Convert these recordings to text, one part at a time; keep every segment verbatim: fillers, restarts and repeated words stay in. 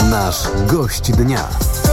Nasz gość dnia.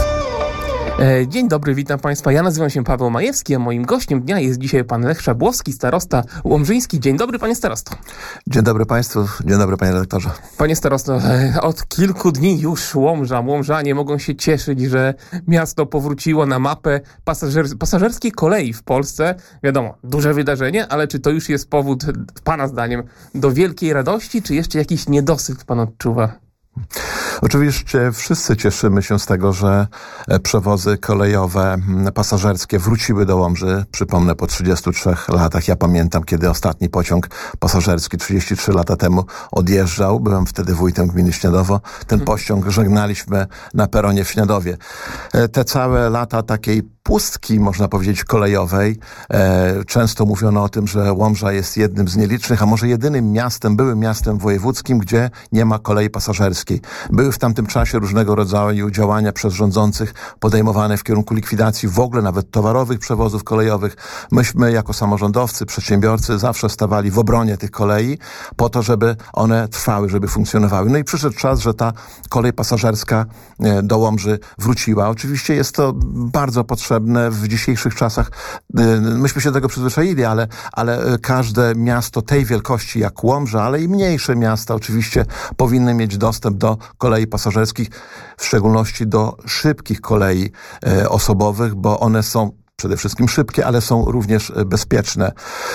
Dzień dobry, witam Państwa. Ja nazywam się Paweł Majewski, a moim gościem dnia jest dzisiaj pan Lech Szabłowski, starosta łomżyński. Dzień dobry, panie starosto. Dzień dobry Państwu, dzień dobry panie redaktorze. Panie starosto, od kilku dni już Łomża, Łomżanie mogą się cieszyć, że miasto powróciło na mapę pasażer- pasażerskiej kolei w Polsce. Wiadomo, duże wydarzenie, ale czy to już jest powód, pana zdaniem, do wielkiej radości, czy jeszcze jakiś niedosyt pan odczuwa? Oczywiście wszyscy cieszymy się z tego, że przewozy kolejowe pasażerskie wróciły do Łomży. Przypomnę, po trzydziestu trzech latach. Ja pamiętam, kiedy ostatni pociąg pasażerski trzydzieści trzy lata temu odjeżdżał. Byłem wtedy wójtem gminy Śniadowo. Ten pociąg żegnaliśmy na peronie w Śniadowie. Te całe lata takiej pustki, można powiedzieć, kolejowej. E, często mówiono o tym, że Łomża jest jednym z nielicznych, a może jedynym miastem, byłym miastem wojewódzkim, gdzie nie ma kolei pasażerskiej. Były w tamtym czasie różnego rodzaju działania przez rządzących podejmowane w kierunku likwidacji w ogóle nawet towarowych przewozów kolejowych. Myśmy jako samorządowcy, przedsiębiorcy zawsze stawali w obronie tych kolei po to, żeby one trwały, żeby funkcjonowały. No i przyszedł czas, że ta kolej pasażerska do Łomży wróciła. Oczywiście jest to bardzo potrzebne w dzisiejszych czasach. Myśmy się do tego przyzwyczaili, ale, ale każde miasto tej wielkości jak Łomża, ale i mniejsze miasta oczywiście powinny mieć dostęp do kolei pasażerskich, w szczególności do szybkich kolei e, osobowych, bo one są przede wszystkim szybkie, ale są również bezpieczne.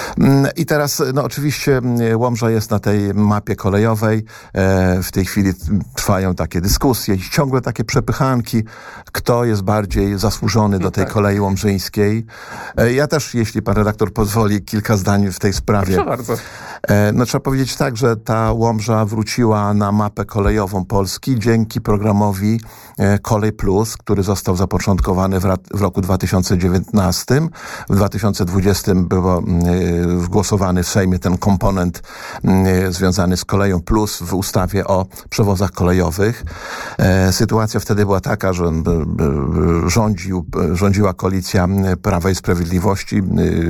I teraz, no oczywiście Łomża jest na tej mapie kolejowej. W tej chwili trwają takie dyskusje i ciągle takie przepychanki, kto jest bardziej zasłużony do tej kolei łomżyńskiej. Ja też, jeśli pan redaktor pozwoli, kilka zdań w tej sprawie. Proszę bardzo. No trzeba powiedzieć tak, że ta Łomża wróciła na mapę kolejową Polski dzięki programowi Kolej Plus, który został zapoczątkowany w, ra- w roku dwa tysiące dziewiętnastym. W dwa tysiące dwudziestym był wgłosowany w Sejmie ten komponent związany z Koleją Plus w ustawie o przewozach kolejowych. Sytuacja wtedy była taka, że rządził, rządziła koalicja Prawa i Sprawiedliwości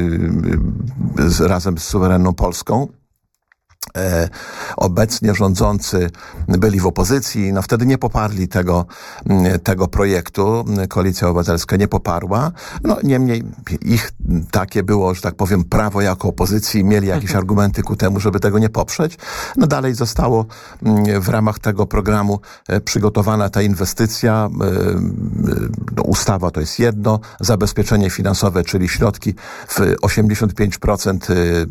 razem z suwerenną Polską. E, obecnie rządzący byli w opozycji, no wtedy nie poparli tego, tego projektu. Koalicja Obywatelska nie poparła. No niemniej ich takie było, że tak powiem, prawo jako opozycji, mieli jakieś argumenty ku temu, żeby tego nie poprzeć. No dalej zostało w ramach tego programu przygotowana ta inwestycja. No, ustawa to jest jedno, zabezpieczenie finansowe, czyli środki w osiemdziesiąt pięć procent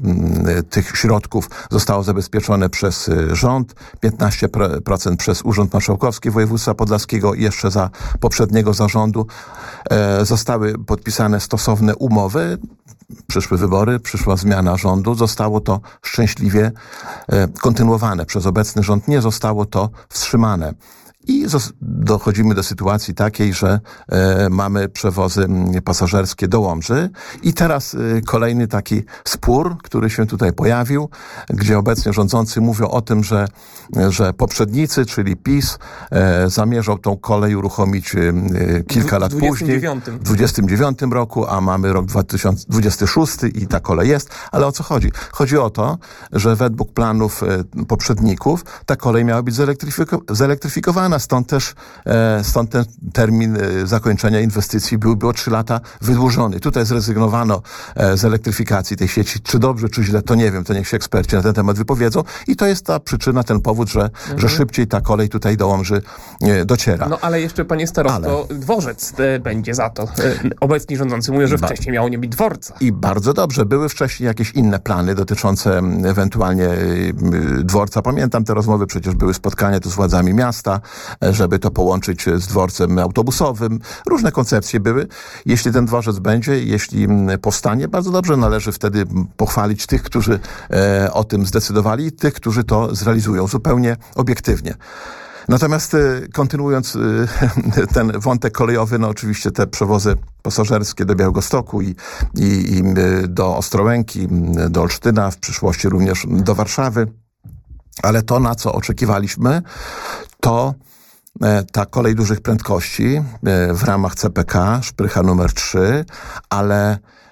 tych środków zostało zabezpieczone przez rząd, piętnaście procent przez Urząd Marszałkowski Województwa Podlaskiego i jeszcze za poprzedniego zarządu. E, zostały podpisane stosowne umowy. Przyszły wybory, przyszła zmiana rządu. Zostało to szczęśliwie e, kontynuowane przez obecny rząd. Nie zostało to wstrzymane. I dochodzimy do sytuacji takiej, że e, mamy przewozy pasażerskie do Łomży. I teraz e, kolejny taki spór, który się tutaj pojawił, gdzie obecnie rządzący mówią o tym, że, że poprzednicy, czyli PiS, e, zamierzał tą kolej uruchomić e, kilka lat później. W dwudziestym dziewiątym roku, a mamy rok dwa tysiące dwudziesty szósty i ta kolej jest. Ale o co chodzi? Chodzi o to, że według planów e, poprzedników ta kolej miała być zelektryfiko- zelektryfikowana. Stąd też, e, stąd ten termin e, zakończenia inwestycji byłby o trzy lata wydłużony. Tutaj zrezygnowano e, z elektryfikacji tej sieci. Czy dobrze, czy źle, to nie wiem. To niech się eksperci na ten temat wypowiedzą. I to jest ta przyczyna, ten powód, że, mhm. że szybciej ta kolej tutaj do Łomży e, dociera. No ale jeszcze, panie starosto, ale... dworzec e, będzie za to. E, obecni rządzący mówią, że ba... wcześniej miało nie być dworca. I bardzo dobrze. Były wcześniej jakieś inne plany dotyczące ewentualnie e, dworca. Pamiętam te rozmowy, przecież były spotkania tu z władzami miasta, żeby to połączyć z dworcem autobusowym. Różne koncepcje były. Jeśli ten dworzec będzie, jeśli powstanie, bardzo dobrze, należy wtedy pochwalić tych, którzy e, o tym zdecydowali i tych, którzy to zrealizują zupełnie obiektywnie. Natomiast kontynuując ten wątek kolejowy, no oczywiście te przewozy pasażerskie do Białegostoku i, i, i do Ostrołęki, do Olsztyna, w przyszłości również do Warszawy. Ale to, na co oczekiwaliśmy, to ta kolej dużych prędkości w ramach C P K, szprycha numer trzy, ale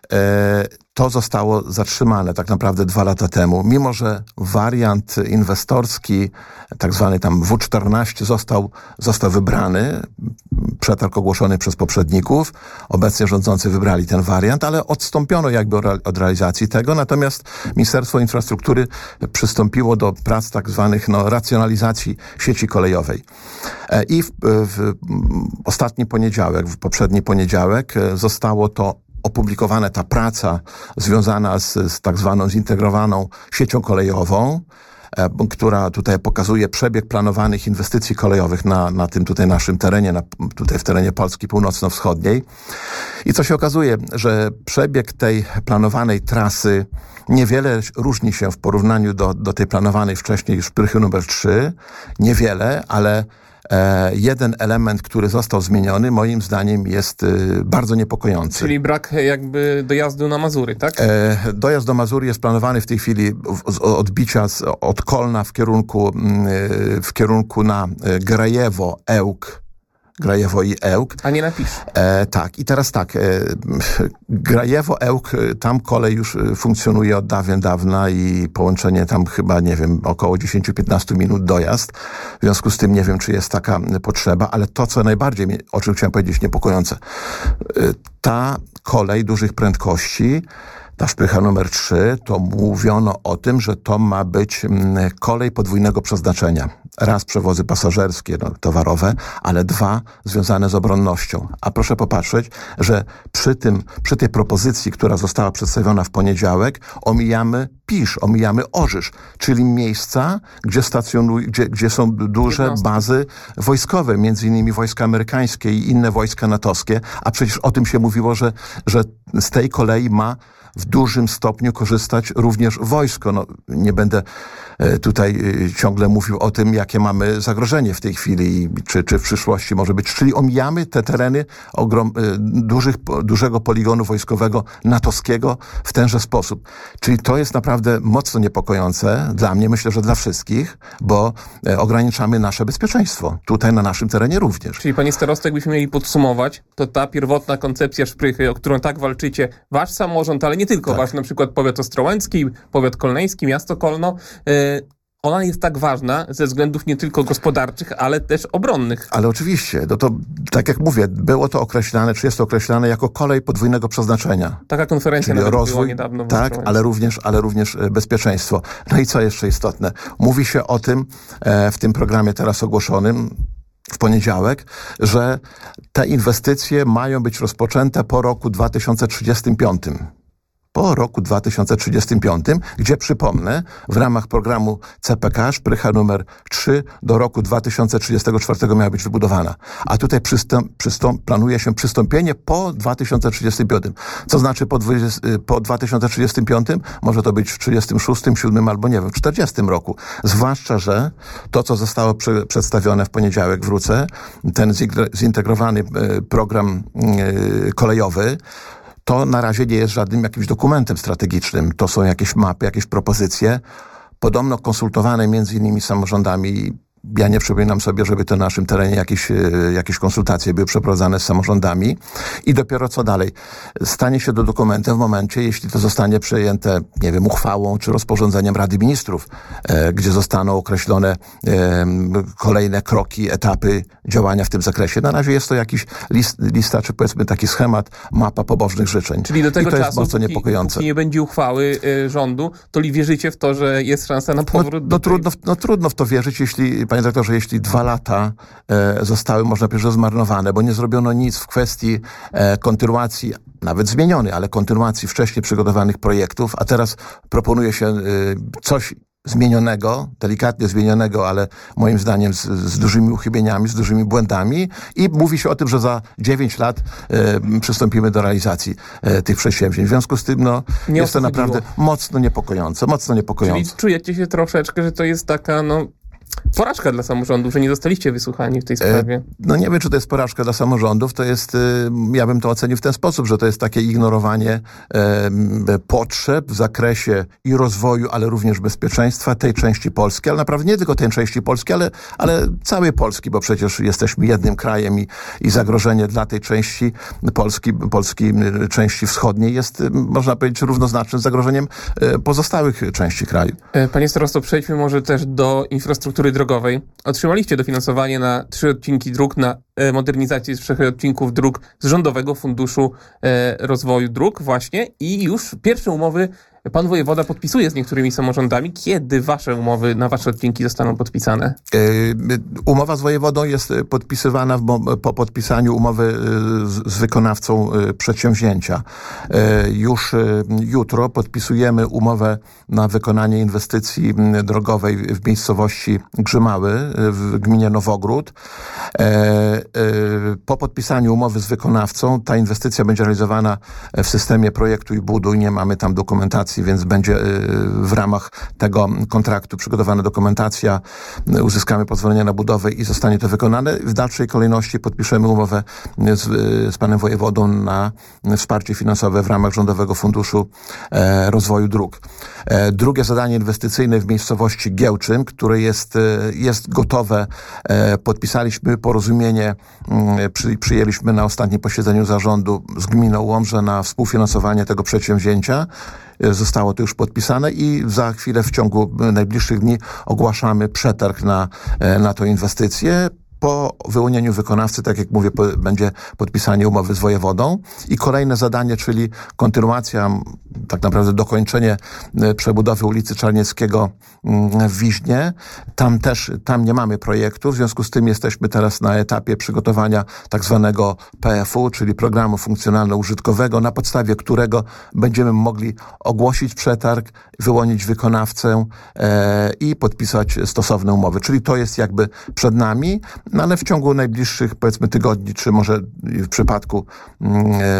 to zostało zatrzymane tak naprawdę dwa lata temu. Mimo że wariant inwestorski, tak zwany tam W czternaście został, został wybrany, przetarg ogłoszony przez poprzedników, obecnie rządzący wybrali ten wariant, ale odstąpiono jakby od realizacji tego, natomiast Ministerstwo Infrastruktury przystąpiło do prac tak zwanych no, racjonalizacji sieci kolejowej. I w, w ostatni poniedziałek, w poprzedni poniedziałek zostało to opublikowane, ta praca związana z, z tak zwaną zintegrowaną siecią kolejową, e, która tutaj pokazuje przebieg planowanych inwestycji kolejowych na, na tym tutaj naszym terenie, na, tutaj w terenie Polski północno-wschodniej. I co się okazuje, że przebieg tej planowanej trasy niewiele różni się w porównaniu do, do tej planowanej wcześniej Szprychy numer trzy. Niewiele, ale E, jeden element, który został zmieniony, moim zdaniem jest y, bardzo niepokojący. Czyli brak jakby dojazdu na Mazury, tak? E, dojazd do Mazury jest planowany w tej chwili w, z odbicia z, od Kolna w kierunku, y, w kierunku na y, Grajewo, Ełk, Grajewo i Ełk. A nie napisz. E, tak, i teraz tak, e, Grajewo, Ełk, tam kolej już funkcjonuje od dawien dawna i połączenie tam chyba, nie wiem, około dziesięć do piętnastu minut dojazd. W związku z tym nie wiem, czy jest taka potrzeba, ale to, co najbardziej, o czym chciałem powiedzieć, niepokojące. E, ta kolej dużych prędkości, ta Szprycha numer trzy, to mówiono o tym, że to ma być kolej podwójnego przeznaczenia. Raz przewozy pasażerskie, no, towarowe, ale dwa związane z obronnością. A proszę popatrzeć, że przy tym, przy tej propozycji, która została przedstawiona w poniedziałek, omijamy Pisz, omijamy Orzysz, czyli miejsca, gdzie stacjonują, gdzie, gdzie są duże bazy wojskowe, między innymi wojska amerykańskie i inne wojska natowskie, a przecież o tym się mówiło, że, że z tej kolei ma w dużym stopniu korzystać również wojsko. No, nie będę tutaj ciągle mówił o tym, jakie mamy zagrożenie w tej chwili i czy, czy w przyszłości może być. Czyli omijamy te tereny ogrom, dużych, dużego poligonu wojskowego natowskiego w tenże sposób. Czyli to jest naprawdę mocno niepokojące dla mnie, myślę, że dla wszystkich, bo ograniczamy nasze bezpieczeństwo. Tutaj na naszym terenie również. Czyli panie starosto, jakbyśmy mieli podsumować, to ta pierwotna koncepcja Szprychy, o którą tak walczycie, wasz samorząd, ale nie tylko, tak. Wasz na przykład powiat ostrołęcki, powiat kolneński, miasto Kolno, yy, ona jest tak ważna ze względów nie tylko gospodarczych, ale też obronnych. Ale oczywiście, no to tak jak mówię, było to określane, czy jest to określane jako kolej podwójnego przeznaczenia. Taka konferencja czyli nawet rozwój, była niedawno. Tak, ale również, ale również bezpieczeństwo. No i co jeszcze istotne? Mówi się o tym e, w tym programie teraz ogłoszonym w poniedziałek, że te inwestycje mają być rozpoczęte po roku dwa tysiące trzydziestym piątym. Po roku dwa tysiące trzydziestym piątym, gdzie przypomnę, w ramach programu C P K Szprycha numer trzy do roku dwa tysiące trzydziestego czwartego miała być wybudowana. A tutaj przystąp, przystąp, planuje się przystąpienie po dwa tysiące trzydziestym piątym. Co znaczy po, dwudziestym, po dwa tysiące trzydziestym piątym? Może to być w trzydziestym szóstym, siódmym albo nie wiem, w czterdziestym roku. Zwłaszcza, że to, co zostało przy, przedstawione w poniedziałek, wrócę, ten zintegrowany program kolejowy, to na razie nie jest żadnym jakimś dokumentem strategicznym. To są jakieś mapy, jakieś propozycje, podobno konsultowane między innymi z samorządami. Ja nie przypominam sobie, żeby to na naszym terenie jakieś, jakieś konsultacje były przeprowadzane z samorządami. I dopiero co dalej? Stanie się to dokumentem w momencie, jeśli to zostanie przejęte, nie wiem, uchwałą czy rozporządzeniem Rady Ministrów, e, gdzie zostaną określone e, kolejne kroki, etapy działania w tym zakresie. Na razie jest to jakiś list, lista, czy powiedzmy taki schemat, mapa pobożnych życzeń. Czyli do tego I to czasu, jest bardzo póki, niepokojące. póki nie będzie uchwały y, rządu, to li wierzycie w to, że jest szansa na powrót? No, do no, tej... trudno, no trudno w to wierzyć, jeśli, panie doktorze, jeśli dwa lata e, zostały, można powiedzieć, zmarnowane, bo nie zrobiono nic w kwestii e, kontynuacji, nawet zmieniony, ale kontynuacji wcześniej przygotowanych projektów, a teraz proponuje się e, coś zmienionego, delikatnie zmienionego, ale moim zdaniem z, z dużymi uchybieniami, z dużymi błędami i mówi się o tym, że za dziewięć lat e, przystąpimy do realizacji e, tych przedsięwzięć. W związku z tym, no, nie jest to naprawdę mocno niepokojące, mocno niepokojące. Czyli czujecie się troszeczkę, że to jest taka, no, Porażka dla samorządów, że nie zostaliście wysłuchani w tej sprawie. E, no nie wiem, czy to jest porażka dla samorządów. To jest, y, ja bym to ocenił w ten sposób, że to jest takie ignorowanie e, potrzeb w zakresie i rozwoju, ale również bezpieczeństwa tej części Polski, ale naprawdę nie tylko tej części Polski, ale, ale całej Polski, bo przecież jesteśmy jednym krajem i, i zagrożenie dla tej części Polski, Polski części wschodniej jest, można powiedzieć, równoznaczne z zagrożeniem pozostałych części kraju. Panie starosto, przejdźmy może też do infrastruktury drogowej. Otrzymaliście dofinansowanie na trzy odcinki dróg, na modernizację z trzech odcinków dróg z Rządowego Funduszu Rozwoju Dróg właśnie i już pierwsze umowy pan wojewoda podpisuje z niektórymi samorządami. Kiedy wasze umowy na wasze odcinki zostaną podpisane? Yy, umowa z wojewodą jest podpisywana w, po podpisaniu umowy z, z wykonawcą przedsięwzięcia. Yy, już yy, jutro podpisujemy umowę na wykonanie inwestycji drogowej w miejscowości Grzymały w gminie Nowogród. Yy, yy, po podpisaniu umowy z wykonawcą ta inwestycja będzie realizowana w systemie projektu i buduj. Nie mamy tam dokumentacji, więc będzie w ramach tego kontraktu przygotowana dokumentacja, uzyskamy pozwolenie na budowę i zostanie to wykonane. W dalszej kolejności podpiszemy umowę z, z panem wojewodą na wsparcie finansowe w ramach Rządowego Funduszu e, Rozwoju Dróg. E, drugie zadanie inwestycyjne w miejscowości Giełczyn, które jest, jest gotowe. E, podpisaliśmy porozumienie, e, przy, przyjęliśmy na ostatnim posiedzeniu zarządu z gminą Łomża na współfinansowanie tego przedsięwzięcia. Zostało to już podpisane i za chwilę w ciągu najbliższych dni ogłaszamy przetarg na, na tę inwestycję. Po wyłonieniu wykonawcy, tak jak mówię, po, będzie podpisanie umowy z wojewodą i kolejne zadanie, czyli kontynuacja, tak naprawdę dokończenie przebudowy ulicy Czarnieckiego w Wiźnie. Tam też, tam nie mamy projektu, w związku z tym jesteśmy teraz na etapie przygotowania tak zwanego P F U, czyli programu funkcjonalno-użytkowego, na podstawie którego będziemy mogli ogłosić przetarg, wyłonić wykonawcę e, i podpisać stosowne umowy. Czyli to jest jakby przed nami. No ale w ciągu najbliższych, powiedzmy, tygodni, czy może w przypadku yy,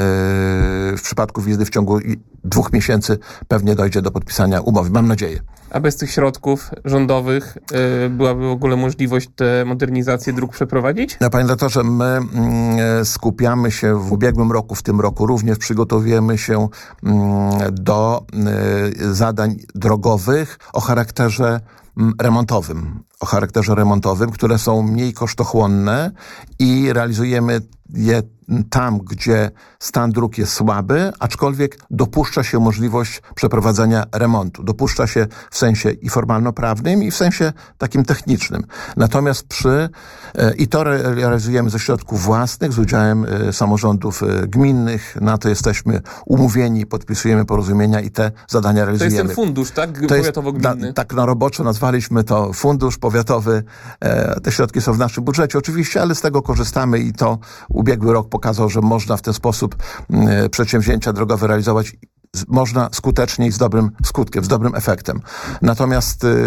w przypadku wizyty w ciągu dwóch miesięcy pewnie dojdzie do podpisania umowy. Mam nadzieję. A bez tych środków rządowych yy, byłaby w ogóle możliwość tę modernizację dróg przeprowadzić? No, panie doktorze, my yy, skupiamy się w ubiegłym roku, w tym roku również przygotowujemy się yy, do yy, zadań drogowych o charakterze remontowym, o charakterze remontowym, które są mniej kosztochłonne i realizujemy je tam, gdzie stan dróg jest słaby, aczkolwiek dopuszcza się możliwość przeprowadzenia remontu. Dopuszcza się w sensie i formalno-prawnym, i w sensie takim technicznym. Natomiast przy, i to realizujemy ze środków własnych, z udziałem samorządów gminnych, na to jesteśmy umówieni, podpisujemy porozumienia i te zadania realizujemy. To jest ten fundusz, tak? Powiatowo-gminny. Na, tak na roboczo nazwaliśmy to fundusz powiatowy. E, te środki są w naszym budżecie oczywiście, ale z tego korzystamy i to ubiegły rok pokazał, że można w ten sposób e, przedsięwzięcia drogowe realizować z, można skutecznie i z dobrym skutkiem, z dobrym efektem. Natomiast e,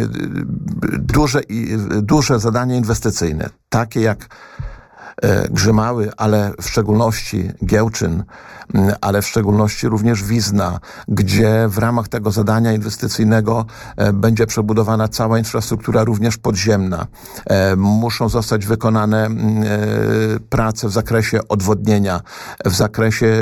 duże, i, duże zadanie inwestycyjne, takie jak e, Grzymały, ale w szczególności Giełczyn, ale w szczególności również Wizna, gdzie w ramach tego zadania inwestycyjnego e, będzie przebudowana cała infrastruktura, również podziemna. E, muszą zostać wykonane e, prace w zakresie odwodnienia, w zakresie e,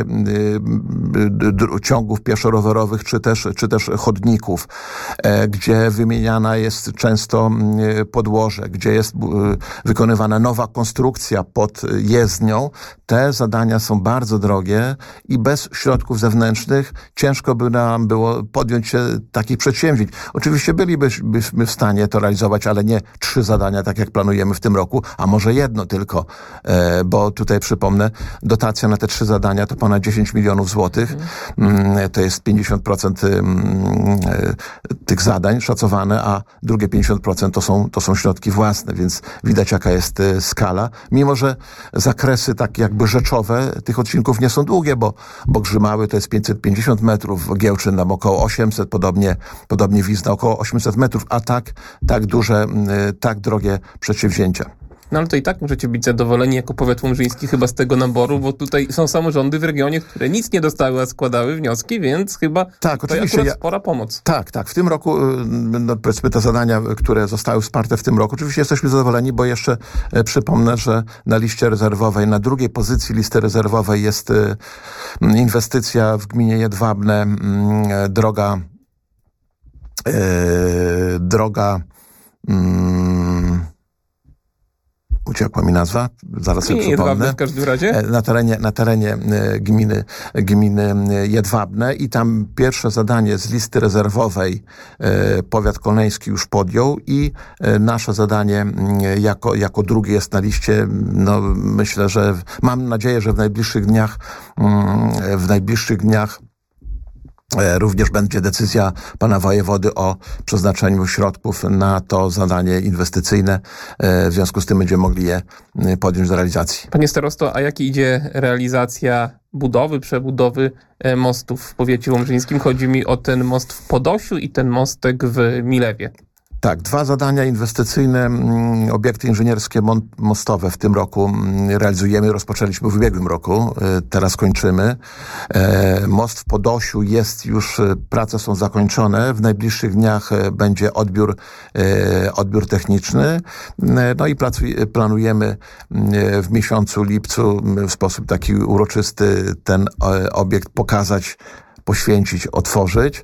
d- ciągów pieszo-rowerowych, czy też, czy też chodników, e, gdzie wymieniana jest często e, podłoże, gdzie jest e, wykonywana nowa konstrukcja pod jezdnią. Te zadania są bardzo drogie i bez środków zewnętrznych ciężko by nam było podjąć się takich przedsięwzięć. Oczywiście bylibyśmy w stanie to realizować, ale nie trzy zadania, tak jak planujemy w tym roku, a może jedno tylko, bo tutaj przypomnę, dotacja na te trzy zadania to ponad dziesięć milionów złotych. Mm. To jest pięćdziesiąt procent tych zadań szacowane, a drugie pięćdziesiąt procent to są, to są środki własne, więc widać, jaka jest skala. Mimo że zakresy tak jakby rzeczowe tych odcinków nie są długie, bo bo Grzymały to jest pięćset pięćdziesiąt metrów, Giełczyn nam około osiemset, podobnie, podobnie Wizna około osiemset metrów, a tak, tak duże, tak drogie przedsięwzięcia. No ale to i tak możecie być zadowoleni jako powiat łomżyński chyba z tego naboru, bo tutaj są samorządy w regionie, które nic nie dostały, a składały wnioski, więc chyba tak, to oczywiście akurat ja, spora pomoc. Tak, tak. W tym roku, no, powiedzmy te zadania, które zostały wsparte w tym roku, oczywiście jesteśmy zadowoleni, bo jeszcze e, przypomnę, że na liście rezerwowej, na drugiej pozycji listy rezerwowej jest e, inwestycja w gminie Jedwabne, m, droga e, droga m, uciekła mi nazwa, zaraz sobie Nie, przypomnę. Jedwabne w każdym razie. Na terenie, na terenie gminy, gminy Jedwabne i tam pierwsze zadanie z listy rezerwowej powiat kolneński już podjął i nasze zadanie jako, jako drugie jest na liście. No, myślę, że mam nadzieję, że w najbliższych dniach w najbliższych dniach również będzie decyzja pana wojewody o przeznaczeniu środków na to zadanie inwestycyjne. W związku z tym będziemy mogli je podjąć do realizacji. Panie starosto, a jak idzie realizacja budowy, przebudowy mostów w powiecie łomżyńskim? Chodzi mi o ten most w Podosiu i ten mostek w Milewie. Tak, dwa zadania inwestycyjne, obiekty inżynierskie mostowe w tym roku realizujemy, rozpoczęliśmy w ubiegłym roku, teraz kończymy. Most w Podosiu jest już, prace są zakończone, w najbliższych dniach będzie odbiór, odbiór techniczny, no i planujemy w miesiącu lipcu w sposób taki uroczysty ten obiekt pokazać, poświęcić, otworzyć.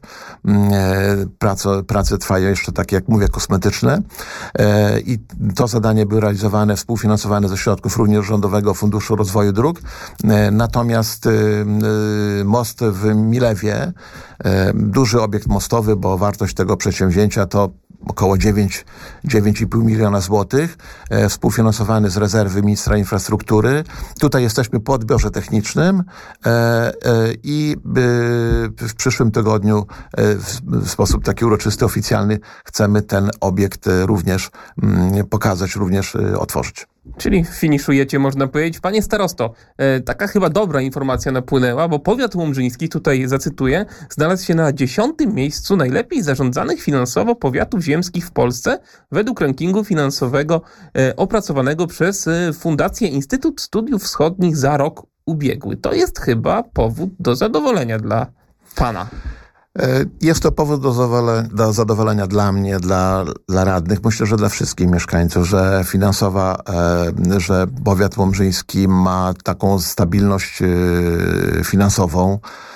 Prace, prace trwają jeszcze, tak jak mówię, kosmetyczne. I to zadanie było realizowane, współfinansowane ze środków również Rządowego Funduszu Rozwoju Dróg. Natomiast most w Milewie, duży obiekt mostowy, bo wartość tego przedsięwzięcia to około dziewięć i pół miliona złotych, e, współfinansowany z rezerwy ministra infrastruktury. Tutaj jesteśmy po odbiorze technicznym e, e, i e, w przyszłym tygodniu e, w, w sposób taki uroczysty, oficjalny chcemy ten obiekt również m, pokazać, również e, otworzyć. Czyli finiszujecie, można powiedzieć. Panie starosto, e, taka chyba dobra informacja napłynęła, bo powiat łomżyński, tutaj zacytuję, znalazł się na dziesiątym miejscu najlepiej zarządzanych finansowo powiatów ziemskich w Polsce według rankingu finansowego e, opracowanego przez e, Fundację Instytut Studiów Wschodnich za rok ubiegły. To jest chyba powód do zadowolenia dla pana. Jest to powód do zadowolenia, do zadowolenia dla mnie, dla, dla radnych, myślę, że dla wszystkich mieszkańców, że finansowa, że powiat łomżyński ma taką stabilność finansową.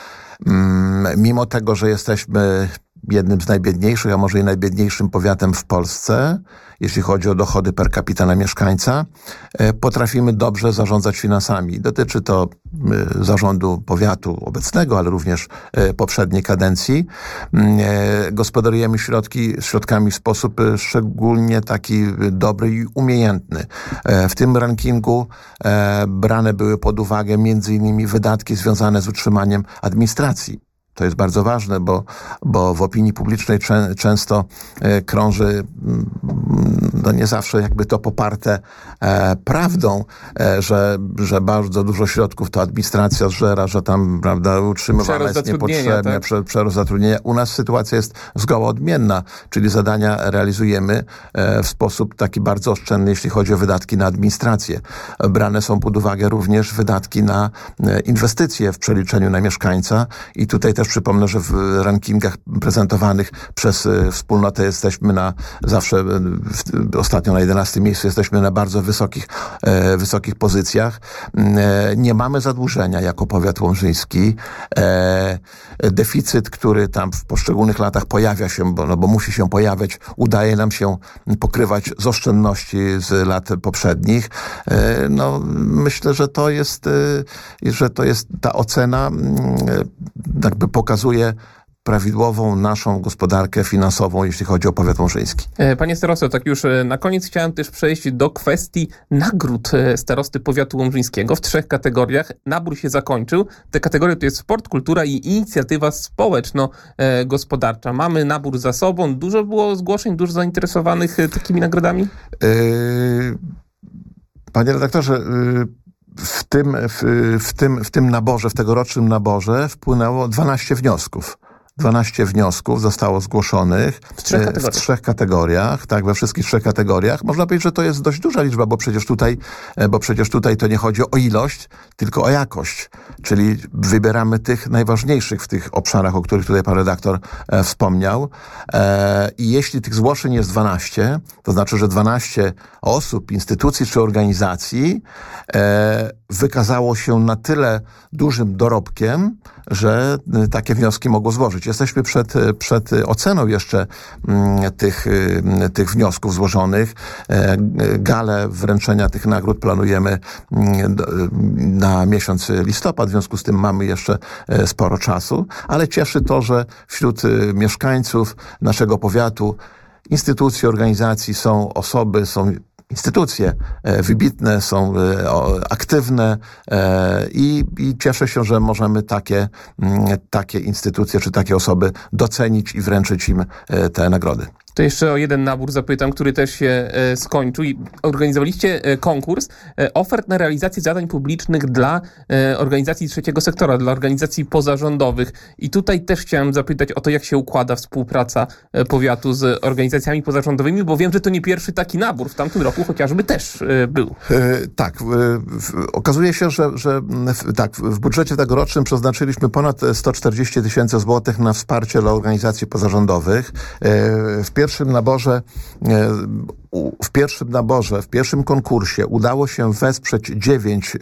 Mimo tego, że jesteśmy jednym z najbiedniejszych, a może i najbiedniejszym powiatem w Polsce, jeśli chodzi o dochody per capita na mieszkańca, potrafimy dobrze zarządzać finansami. Dotyczy to zarządu powiatu obecnego, ale również poprzedniej kadencji. Gospodarujemy środki, środkami w sposób szczególnie taki dobry i umiejętny. W tym rankingu brane były pod uwagę między innymi wydatki związane z utrzymaniem administracji. To jest bardzo ważne, bo, bo w opinii publicznej czę, często e, krąży, no nie zawsze jakby to poparte e, prawdą, e, że, że bardzo dużo środków to administracja zżera, że tam, prawda, utrzymywane jest niepotrzebne, tak? prze, przerost zatrudnienia. U nas sytuacja jest zgoła odmienna, czyli zadania realizujemy e, w sposób taki bardzo oszczędny, jeśli chodzi o wydatki na administrację. Brane są pod uwagę również wydatki na e, inwestycje w przeliczeniu na mieszkańca i tutaj też przypomnę, że w rankingach prezentowanych przez wspólnotę jesteśmy na zawsze, w, ostatnio na jedenastym miejscu, jesteśmy na bardzo wysokich, e, wysokich pozycjach. E, nie mamy zadłużenia jako powiat łomżyński. E, deficyt, który tam w poszczególnych latach pojawia się, bo, no, bo musi się pojawiać, udaje nam się pokrywać z oszczędności z lat poprzednich. E, no, myślę, że to jest, e, że to jest ta ocena, e, jakby pokazuje prawidłową naszą gospodarkę finansową, jeśli chodzi o powiat łomżyński. Panie starosto, tak już na koniec chciałem też przejść do kwestii nagród starosty powiatu łomżyńskiego w trzech kategoriach. Nabór się zakończył. Te kategorie to jest sport, kultura i inicjatywa społeczno-gospodarcza. Mamy nabór za sobą. Dużo było zgłoszeń, dużo zainteresowanych takimi nagrodami? Yy, panie redaktorze, yy, W tym, w, w, tym, w tym naborze, w tegorocznym naborze wpłynęło dwanaście wniosków dwanaście wniosków zostało zgłoszonych W trzech e, w kategoriach. trzech kategoriach, tak, we wszystkich trzech kategoriach. Można powiedzieć, że to jest dość duża liczba, bo przecież tutaj, e, bo przecież tutaj to nie chodzi o ilość, tylko o jakość. Czyli wybieramy tych najważniejszych w tych obszarach, o których tutaj pan redaktor e, wspomniał. E, I jeśli tych zgłoszeń jest dwanaście, to znaczy, że dwanaście osób, instytucji czy organizacji e, wykazało się na tyle dużym dorobkiem, że e, takie wnioski mogło złożyć. Jesteśmy przed, przed oceną jeszcze m, tych, m, tych wniosków złożonych. E, galę wręczenia tych nagród planujemy m, do, na miesiąc listopad, w związku z tym mamy jeszcze e, sporo czasu, ale cieszy to, że wśród e, mieszkańców naszego powiatu, instytucji, organizacji są osoby, są instytucje e, wybitne, są e, o, aktywne e, i, i cieszę się, że możemy takie, m, takie instytucje czy takie osoby docenić i wręczyć im e, te nagrody. To jeszcze o jeden nabór zapytam, który też się e, skończył. I organizowaliście e, konkurs e, ofert na realizację zadań publicznych dla e, organizacji trzeciego sektora, dla organizacji pozarządowych. I tutaj też chciałem zapytać o to, jak się układa współpraca e, powiatu z organizacjami pozarządowymi, bo wiem, że to nie pierwszy taki nabór. W tamtym roku chociażby też e, był. E, tak. E, w, okazuje się, że, że w, tak, w budżecie tegorocznym przeznaczyliśmy ponad sto czterdzieści tysięcy złotych na wsparcie dla organizacji pozarządowych. E, w W pierwszym naborze, w pierwszym naborze, w pierwszym konkursie udało się wesprzeć dziewięć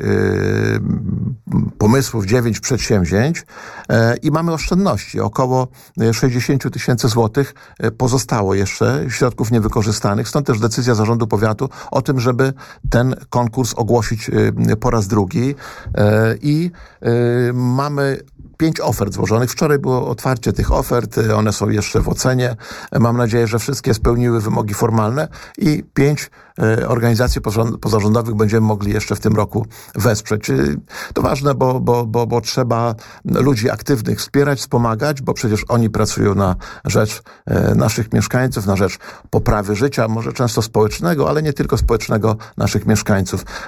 pomysłów, dziewięć przedsięwzięć i mamy oszczędności. Około sześćdziesiąt tysięcy złotych pozostało jeszcze środków niewykorzystanych. Stąd też decyzja zarządu powiatu o tym, żeby ten konkurs ogłosić po raz drugi i mamy pięć ofert złożonych. Wczoraj było otwarcie tych ofert, one są jeszcze w ocenie. Mam nadzieję, że wszystkie spełniły wymogi formalne i pięć organizacji pozarządowych będziemy mogli jeszcze w tym roku wesprzeć. To ważne, bo, bo, bo, bo trzeba ludzi aktywnych wspierać, wspomagać, bo przecież oni pracują na rzecz naszych mieszkańców, na rzecz poprawy życia, może często społecznego, ale nie tylko społecznego naszych mieszkańców.